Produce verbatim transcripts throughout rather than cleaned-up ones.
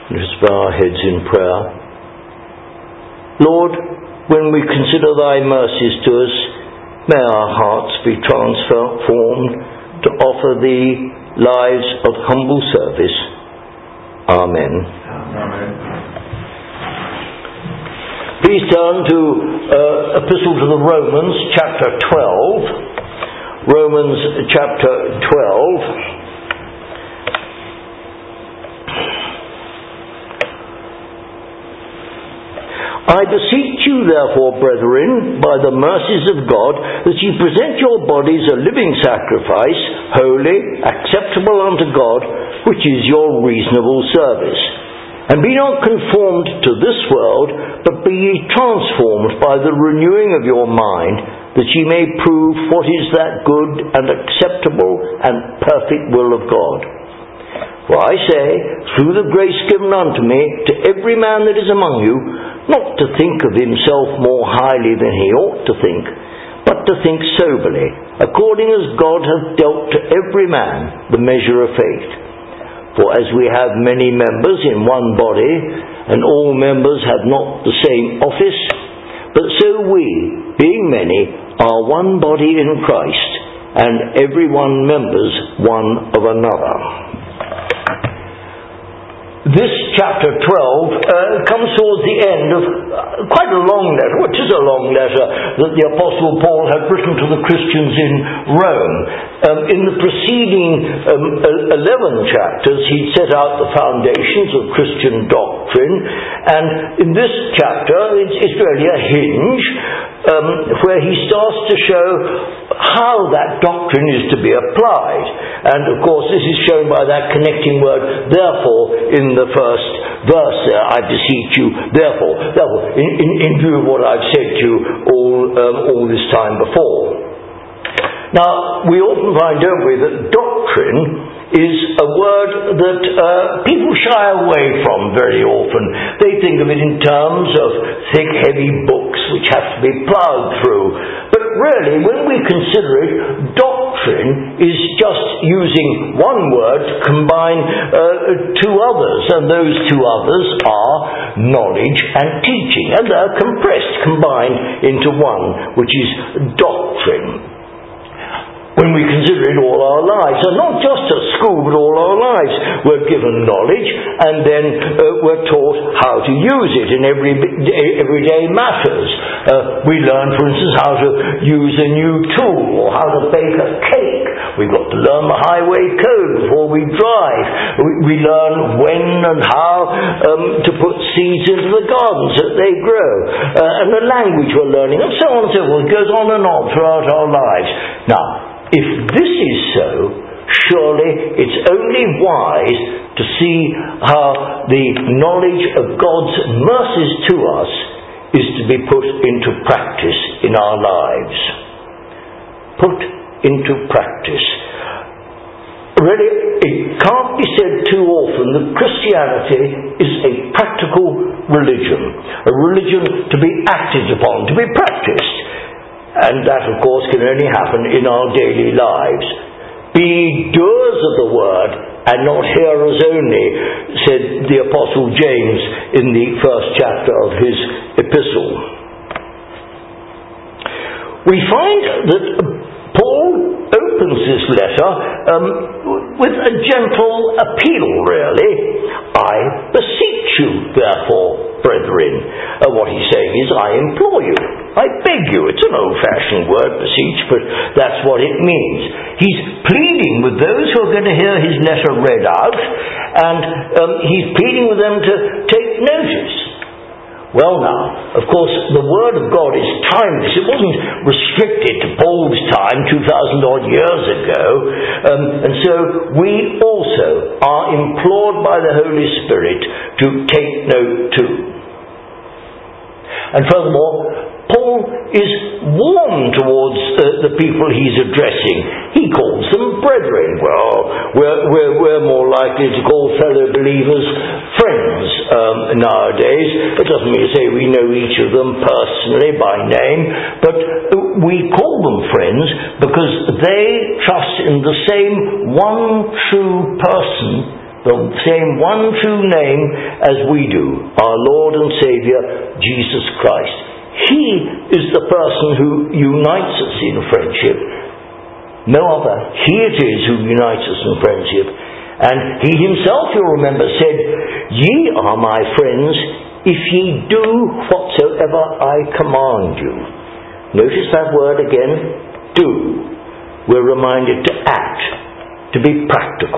Just bow our heads in prayer. Lord, when we consider thy mercies to us, may our hearts be transformed to offer thee lives of humble service. Amen. Amen. Please turn to uh, Epistle to the Romans, chapter twelve. Romans chapter twelve. I beseech you, therefore, brethren, by the mercies of God, that ye present your bodies a living sacrifice, holy, acceptable unto God, which is your reasonable service. And be not conformed to this world, but be ye transformed by the renewing of your mind, that ye may prove what is that good and acceptable and perfect will of God. For I say, through the grace given unto me, to every man that is among you, not to think of himself more highly than he ought to think, but to think soberly, according as God hath dealt to every man the measure of faith. For as we have many members in one body, and all members have not the same office, but so we, being many, are one body in Christ, and every one members one of another. This chapter twelve uh, comes towards the end of uh, quite a long letter, which is a long letter that the Apostle Paul had written to the Christians in Rome. Um, in the preceding um, eleven chapters, he set out the foundations of Christian doctrine, and in this chapter, it's, it's really a hinge um, where he starts to show how that doctrine is to be applied. And of course, this is shown by that connecting word, therefore, in the first verse there. I beseech you, therefore, therefore in, in, in view of what I've said to you all, um, all this time before. Now, we often find, don't we, that doctrine is a word that uh, people shy away from very often. They think of it in terms of thick, heavy books which have to be ploughed through. But really, when we consider it, doctrine is just using one word to combine uh, two others, and those two others are knowledge and teaching, and they're compressed, combined into one, which is doctrine. When we consider it all our lives, and not just at school, but all our lives, we're given knowledge, and then uh, we're taught how to use it in every everyday matters. Uh, we learn, for instance, how to use a new tool, or how to bake a cake. We've got to learn the highway code before we drive. We, we learn when and how um, to put seeds into the gardens that they grow, uh, and the language we're learning, and so on and so forth. It goes on and on throughout our lives. Now, if this is so, surely it's only wise to see how the knowledge of God's mercies to us is to be put into practice in our lives. Put into practice. Really, it can't be said too often that Christianity is a practical religion. A religion to be acted upon, to be practiced. And that, of course, can only happen in our daily lives. Be doers of the word, and not hearers only, said the Apostle James in the first chapter of his epistle. We find that Paul opens this letter um, with a gentle appeal, really. I beseech you, therefore, brethren. Uh, what he's saying is, I implore you, I beg you. It's an old-fashioned word, beseech, but that's what it means. He's pleading with those who are going to hear his letter read out, and um, he's pleading with them to take notice. Well now, of course, the Word of God is timeless. It wasn't restricted to Paul's time, two thousand odd years ago. Um, and so we also are implored by the Holy Spirit to take note too. And furthermore, Paul is warm towards uh, the people he's addressing. He calls them brethren. Well, we're, we're, we're more likely to call fellow believers friends um, nowadays. It doesn't mean to say we know each of them personally by name, but we call them friends because they trust in the same one true person the same one true name as we do, our Lord and Saviour, Jesus Christ. He is the person who unites us in friendship. No other. He it is who unites us in friendship. And he himself, you'll remember, said, "Ye are my friends, if ye do whatsoever I command you." Notice that word again, do. We're reminded to act, to be practical.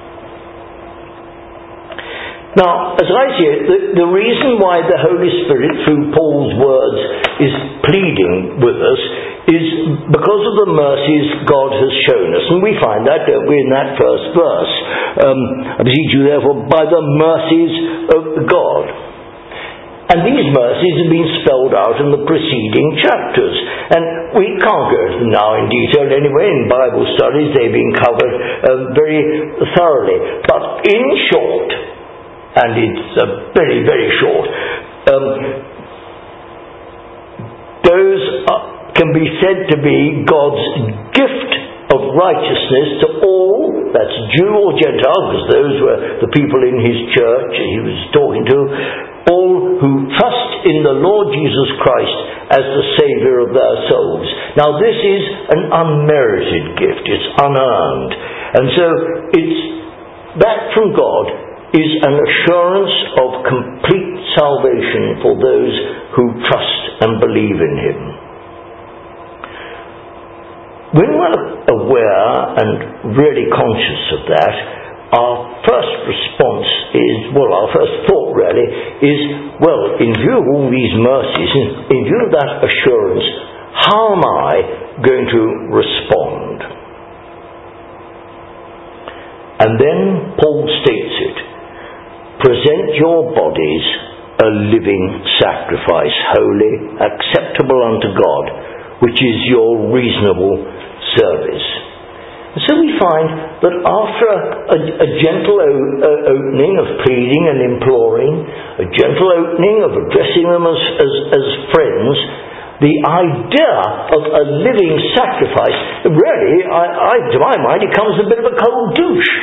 Now, as I see it, the, the reason why the Holy Spirit, through Paul's words, is pleading with us is because of the mercies God has shown us. And we find that, don't we, in that first verse. Um, I beseech you, therefore, by the mercies of God. And these mercies have been spelled out in the preceding chapters. And we can't go into them now in detail anyway. In Bible studies, they've been covered uh, very thoroughly. But in short, and it's uh, very, very short, um, those are, can be said to be God's gift of righteousness to all, that's Jew or Gentile, because those were the people in his church he was talking to, all who trust in the Lord Jesus Christ as the Saviour of their souls. Now this is an unmerited gift, it's unearned. And so it's that from God is an assurance of complete salvation for those who trust and believe in him. When we're aware and really conscious of that, our first response is, well, our first thought really is, well, in view of all these mercies, in view of that assurance, how am I going to respond? And then Paul states it, present your bodies a living sacrifice, holy, acceptable unto God, which is your reasonable service. And so we find that after a, a gentle o- o- opening of pleading and imploring, a gentle opening of addressing them as, as, as friends, the idea of a living sacrifice, really, I, I, to my mind, it comes a bit of a cold douche.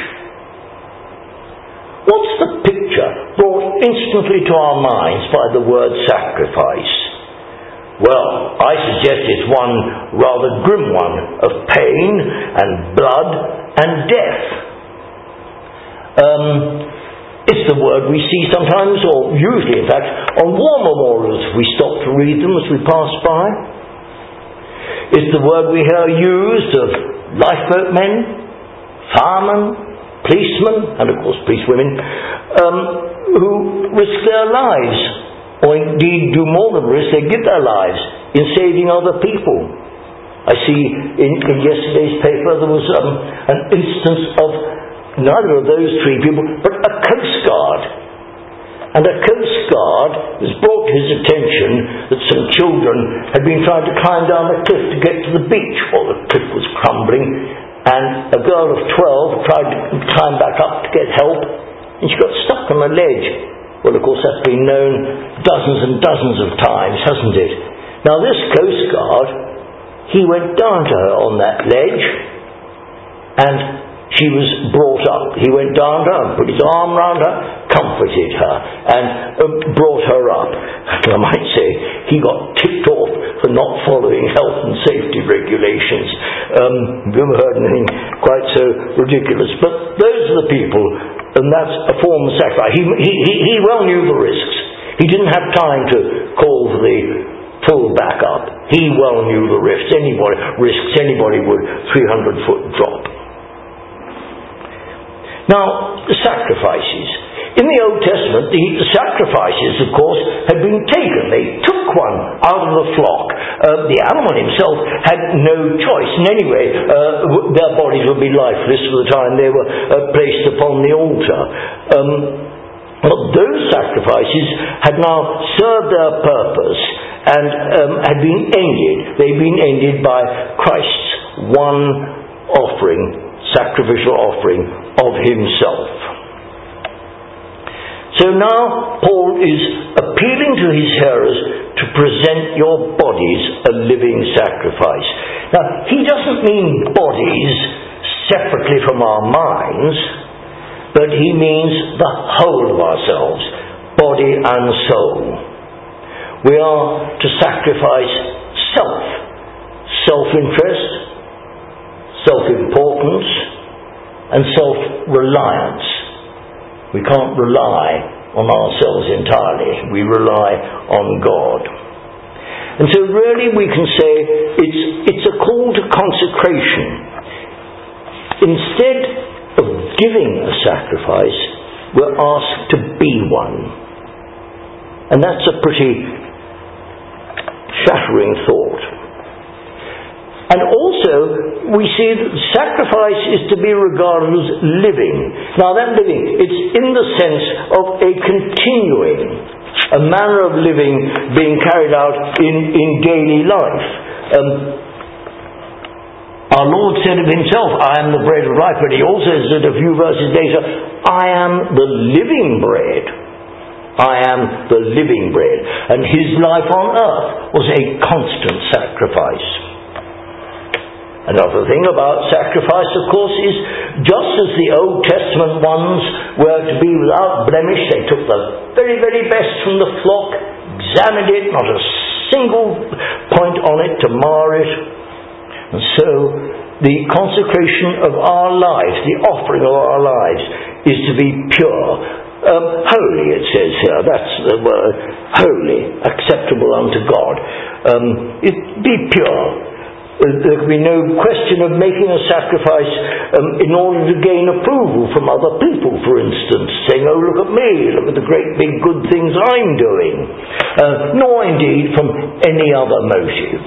What's the picture brought instantly to our minds by the word sacrifice? Well, I suggest it's one rather grim one of pain and blood and death. Um, it's the word we see sometimes, or usually in fact, on war memorials if we stop to read them as we pass by. It's the word we hear used of lifeboatmen, firemen, policemen, and of course policewomen, um, who risk their lives, or indeed do more than risk, they give their lives in saving other people. I see in, in yesterday's paper there was um, an instance of neither of those three people, but a coast guard. And a coast guard was brought to his attention that some children had been trying to climb down a cliff to get to the beach while the cliff was crumbling, and a girl of twelve tried to climb back up to get help, and she got stuck on a ledge. Well, of course, that's been known dozens and dozens of times, hasn't it? Now, this Coast Guard, he went down to her on that ledge, and she was brought up. He went down to her and put his arm round her, comforted her, and uh, brought her up. And I might say, he got ticked off for not following health and safety regulations. Um, I've never heard anything quite so ridiculous. But those are the people, and that's a form of sacrifice. He, he, he, he well knew the risks. He didn't have time to call for the full backup. He well knew the risks. Anybody risks anybody would three hundred foot drop. Now, the sacrifices. In the Old Testament, the sacrifices, of course, had been taken. They took one out of the flock. Uh, the animal himself had no choice. And anyway, uh, their bodies would be lifeless for the time they were uh, placed upon the altar. Um, but those sacrifices had now served their purpose and um, had been ended. They'd been ended by Christ's one offering, sacrificial offering of himself. So now Paul is appealing to his hearers to present your bodies a living sacrifice. Now, he doesn't mean bodies separately from our minds. but he means the whole of ourselves, body and soul. We are to sacrifice self, self-interest, self-importance, and self-reliance. We can't rely on ourselves entirely. We rely on God. And so really we can say it's, it's a call to consecration. Instead of giving a sacrifice, we're asked to be one. And that's a pretty shattering thought. And also, we see that sacrifice is to be regarded as living. Now that living, it's in the sense of a continuing, a manner of living being carried out in, in daily life. Um, our Lord said of himself, I am the bread of life, but he also said a few verses later, I am the living bread. I am the living bread. And his life on earth was a constant sacrifice. Another thing about sacrifice, of course, is just as the Old Testament ones were to be without blemish, they took the very, very best from the flock, examined it, not a single point on it to mar it. And so the consecration of our lives, the offering of our lives, is to be pure. Um, holy, it says here. That's the word. Holy, acceptable unto God. Um, it, be pure. There can be no question of making a sacrifice um, in order to gain approval from other people, for instance, saying, oh, look at me, look at the great big good things I'm doing, uh, nor indeed from any other motive.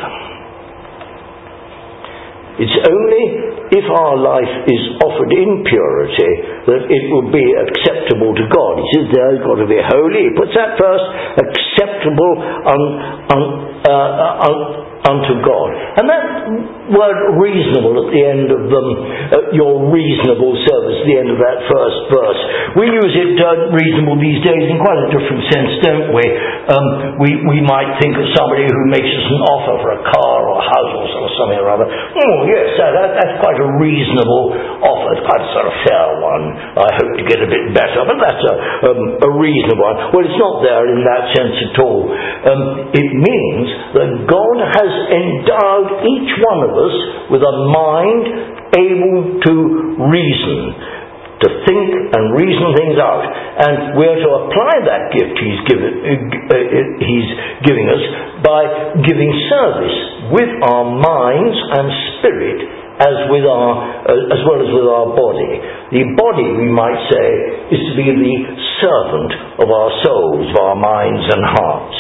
It's only if our life is offered in purity that it will be acceptable to God. He says there, it's got to be holy. He puts that first, acceptable un, un, uh, un, unto God. And that word reasonable at the end of um, uh, your reasonable service, at the end of that first verse. We use it uh, reasonable these days in quite a different sense, don't we? Um, we we might think of somebody who makes us an offer for a car or a house or something or other. Oh yes, that, that, that's quite a reasonable offer. It's quite a sort of fair one. I hope to get a bit better, but that's a, um, a reasonable one. Well, it's not there in that sense at all. Um, it means that God has endowed each one of us with a mind able to reason, to think and reason things out, and we're to apply that gift he's given uh, he's giving us by giving service with our minds and spirit as with our uh, as well as with our body. The body, we might say, is to be the servant of our souls, of our minds and hearts.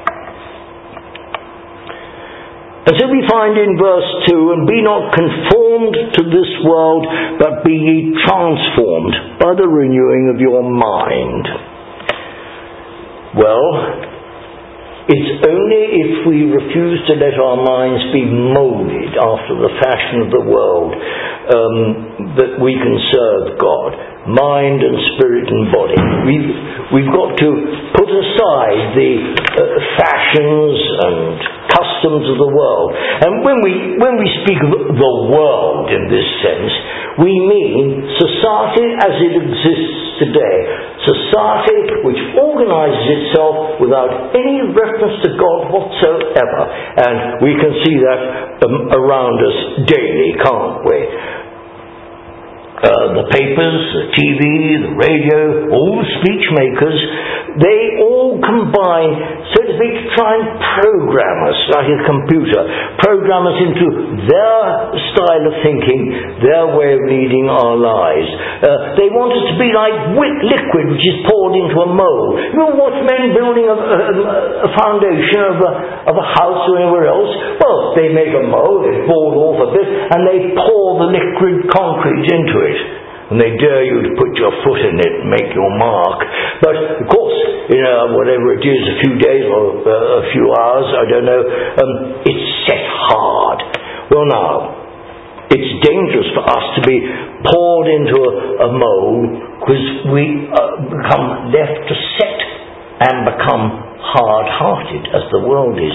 And so we find in verse two, and be not conformed to this world, but be ye transformed by the renewing of your mind. Well, it's only if we refuse to let our minds be moulded after the fashion of the world um, that we can serve God. Mind and spirit and body. We've, we've got to put aside the uh, fashions and customs of the world. And when we when we speak of the world in this sense, we mean society as it exists today. Society which organises itself without any reference to God whatsoever. And we can see that um, around us daily, can't we? Uh, the papers, the T V, the radio, all the speech makers, they all combine, so to speak, to try and program us like a computer, program us into their style of thinking, their way of leading our lives. Uh, they want us to be like wet liquid which is poured into a mould. You know what men building a, a, a foundation of a, of a house or anywhere else? Well, they make a mould, they board off a bit, and they pour the liquid concrete into it. And they dare you to put your foot in it and make your mark. But, of course, you know, whatever it is, a few days or uh, a few hours, I don't know, um, it's set hard. Well, now, it's dangerous for us to be poured into a, a mould because we uh, become left to set and become hard-hearted, as the world is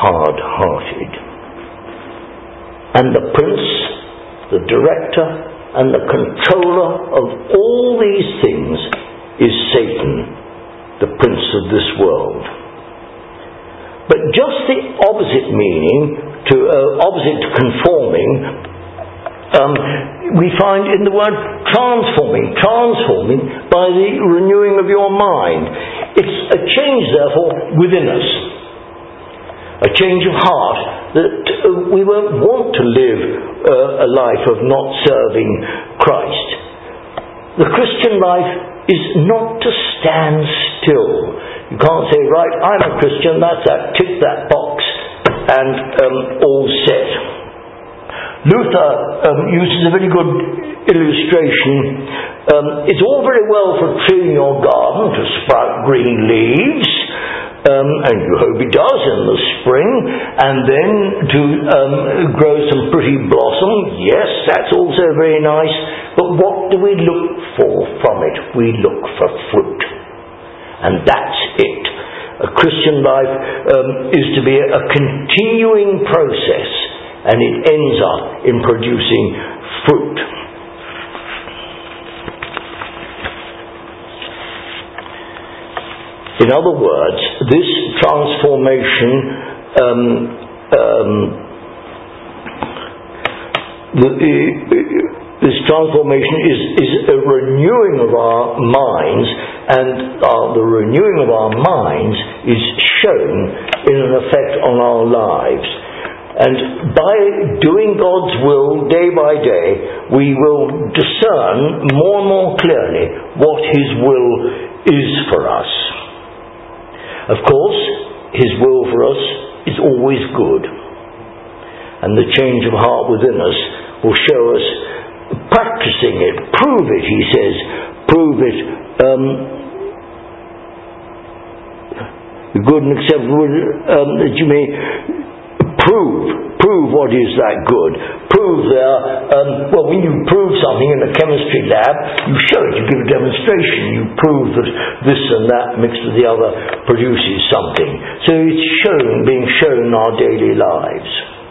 hard-hearted. And the prince, the director, and the controller of all these things is Satan, the prince of this world. But just the opposite meaning, to uh, opposite to conforming, um, we find in the word transforming. Transforming by the renewing of your mind. It's a change, therefore, within us. A change of heart, that uh, we won't want to live uh, a life of not serving Christ. The Christian life is not to stand still. You can't say, right, I'm a Christian, that's that, tick that box, and um, all set. Luther um, uses a very good illustration. Um, it's all very well for trimming your garden to sprout green leaves, Um, and you hope it does in the spring, and then to um, grow some pretty blossom. Yes, that's also very nice, but what do we look for from it? We look for fruit. And that's it. A Christian life um, is to be a continuing process, and it ends up in producing fruit. In other words, this transformation, um, um, the, uh, this transformation is, is a renewing of our minds, and uh, the renewing of our minds is shown in an effect on our lives. And by doing God's will day by day, we will discern more and more clearly what His will is for us. Of course, His will for us is always good. And the change of heart within us will show us practicing it. Prove it, he says. Prove it. Um, good and acceptable, um, that you may prove. Prove what is that good. Prove there, um, well, when you prove something in a chemistry lab, you show it, you give a demonstration, you prove that this and that mixed with the other produces something. So it's shown, being shown in our daily lives.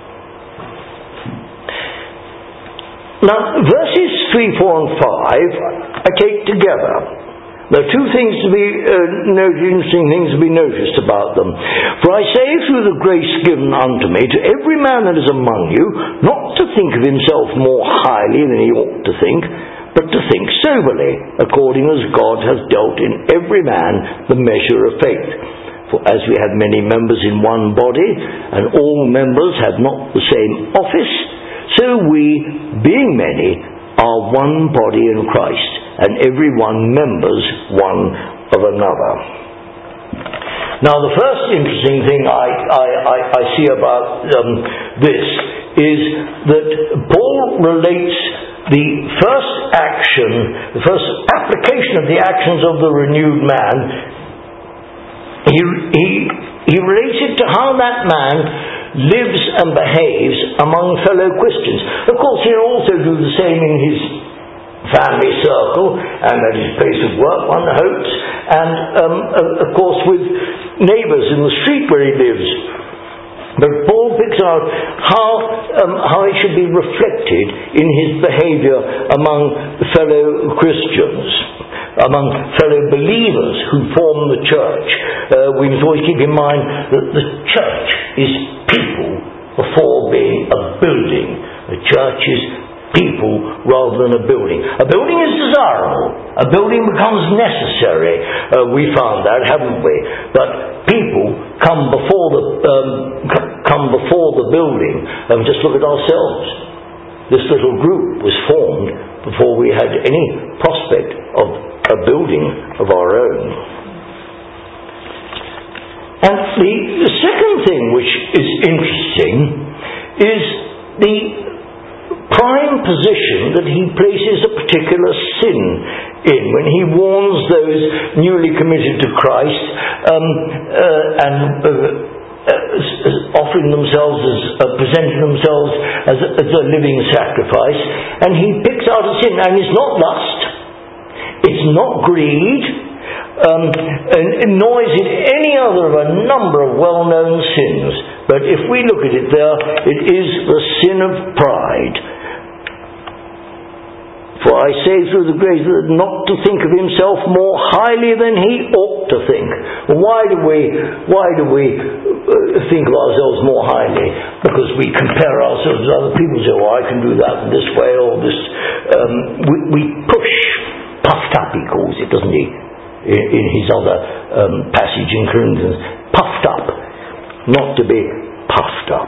Now, verses three, four and five I take together. There are two things to be uh, noted, interesting things to be noticed about them. For I say, through the grace given unto me, to every man that is among you, not to think of himself more highly than he ought to think, but to think soberly, according as God has dealt in every man the measure of faith. For as we have many members in one body, and all members have not the same office, so we, being many, are one body in Christ, and every one members one of another. Now, the first interesting thing I, I, I, I see about um, this is that Paul relates the first action, the first application of the actions of the renewed man. He, he, he relates it to how that man lives and behaves among fellow Christians. Of course, he'll also do the same in his family circle and at his place of work, one hopes, and um, of course with neighbours in the street where he lives. But Paul picks out how um, how it should be reflected in his behaviour among fellow Christians, among fellow believers who form the church. Uh, we must always keep in mind that the church is people before being a building. The church is people rather than a building. A building is desirable. A building becomes necessary. Uh, we found that, haven't we? But people come before the um, come before the building. Um, just look at ourselves. This little group was formed before we had any prospect of a building of our own. And the, the second thing which is interesting is the prime position that he places a particular sin in when he warns those newly committed to Christ um, uh, and uh, uh, offering themselves as uh, presenting themselves as a, as a living sacrifice, and he picks out a sin, and it's not lust, it's not greed, um, and, and nor is it any other of a number of well-known sins. But if we look at it there, it is the sin of pride. For I say through the grace that not to think of himself more highly than he ought to think. Why do we, why do we think of ourselves more highly? Because we compare ourselves with other people. Say, well, I can do that in this way or this. Um, we, we push. Puffed up, he calls it, doesn't he? In, in his other um, passage in Corinthians. Puffed up. Not to be puffed up.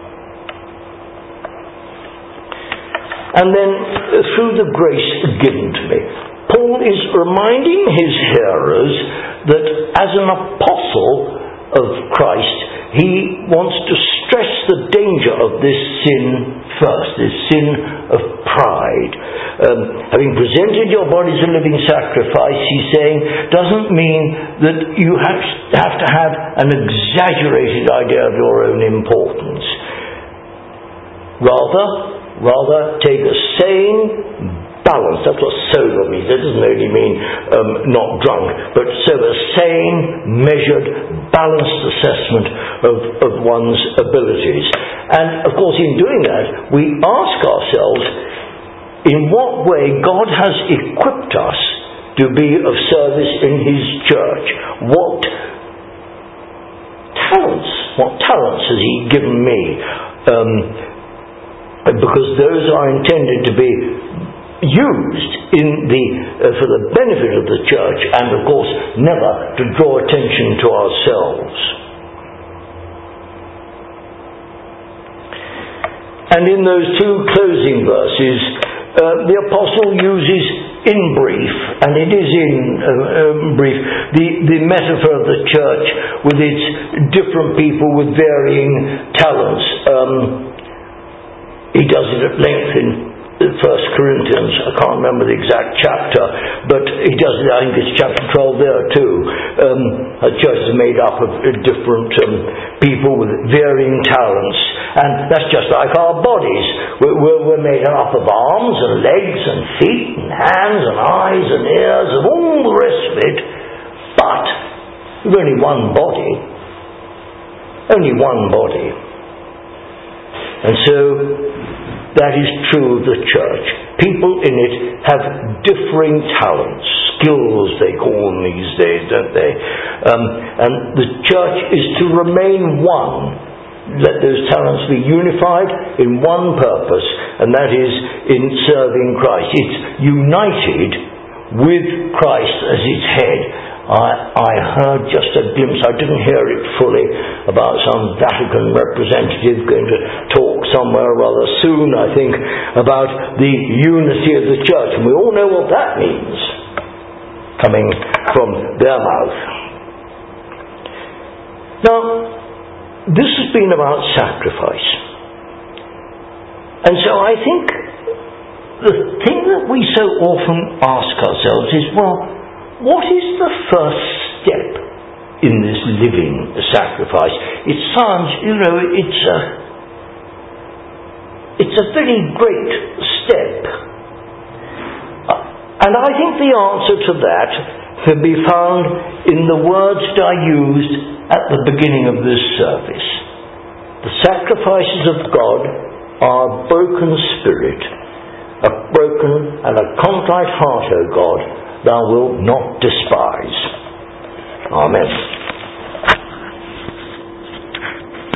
And then, uh, through the grace given to me, Paul is reminding his hearers that as an apostle of Christ, he wants to stress the danger of this sin first, this sin of pride. Um, having presented your body as a living sacrifice, he's saying, doesn't mean that you have, have to have an exaggerated idea of your own importance. Rather, Rather, take a sane balance. That's what sober means. That doesn't only mean um, not drunk, but so a sane, measured, balanced assessment of, of one's abilities. And, of course, in doing that, we ask ourselves, in what way God has equipped us to be of service in His church? What talents, what talents has He given me? Um, because those are intended to be used in the uh, for the benefit of the church, and of course never to draw attention to ourselves. And in those two closing verses, uh, the apostle uses in brief, and it is in uh, um, brief, the, the metaphor of the church with its different people with varying talents. Um, He does it at length in First Corinthians. I can't remember the exact chapter, but he does it, I think it's chapter twelve there too. Um, a church is made up of different um, people with varying talents. And that's just like our bodies. We're, we're, we're made up of arms and legs and feet and hands and eyes and ears and all the rest of it. But we've only one body. Only one body. And so that is true of the church. People in it have differing talents, skills they call them these days, don't they? Um, and the church is to remain one. Let those talents be unified in one purpose, and that is in serving Christ. It's united with Christ as its head. I, I heard just a glimpse, I didn't hear it fully, about some Vatican representative going to talk somewhere rather soon, I think, about the unity of the church. And we all know what that means, coming from their mouth. Now, this has been about sacrifice. And so I think the thing that we so often ask ourselves is, well, what is the first step in this living sacrifice? It sounds, you know, it's a, it's a very great step. And I think the answer to that can be found in the words that I used at the beginning of this service. The sacrifices of God are a broken spirit, a broken and a contrite heart, O God, Thou wilt not despise. Amen.